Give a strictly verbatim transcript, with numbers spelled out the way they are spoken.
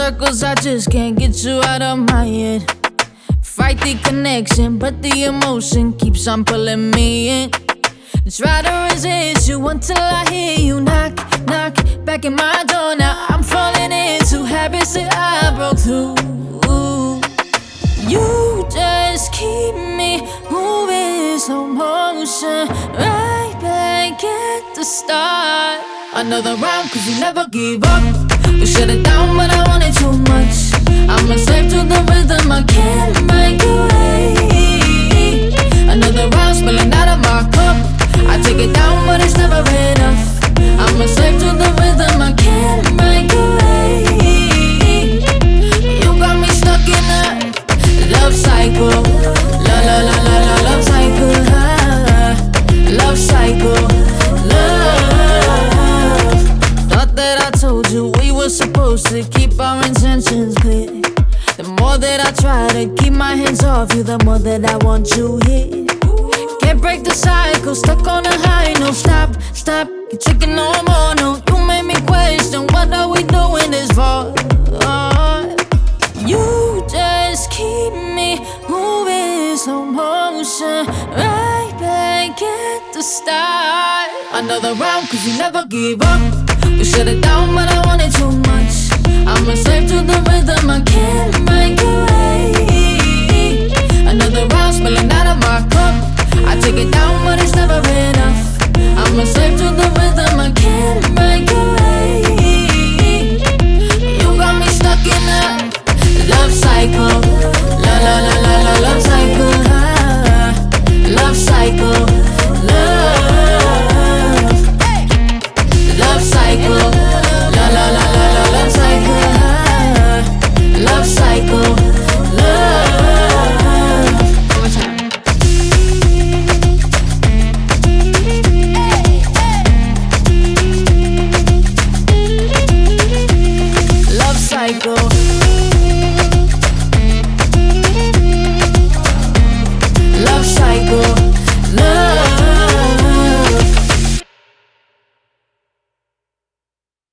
circles, I just can't get you out of my head. Fight the connection, but the emotion keeps on pulling me in. Try to resist you until I hear you knock, knock back in my door. Now I'm falling into habits that I broke through. You just keep me moving slow motion, right back at the start. Another round, cause you never give up. You shut it down, but I want it too much. I'm a slave to the rhythm, I can't make away. Another round, spilling out of my cup. I take it down, but it's never enough. I'm a slave to the rhythm, I can't make away. You got me stuck in a love cycle. La la la la la, love cycle. Ah, love cycle. Love. Thought that I told you we were supposed to keep our intentions clear. The more that I try to keep my hands off you, the more that I want you here. Can't break the cycle, stuck on a high. No, stop, stop, you're taking no more. No, you made me question, what are we doing this for? Oh, you just keep me moving slow motion, right back at the start. Another round, cause you never give up. You shut it down, but I want it too much. I'm a slave to the rhythm, I can't make it.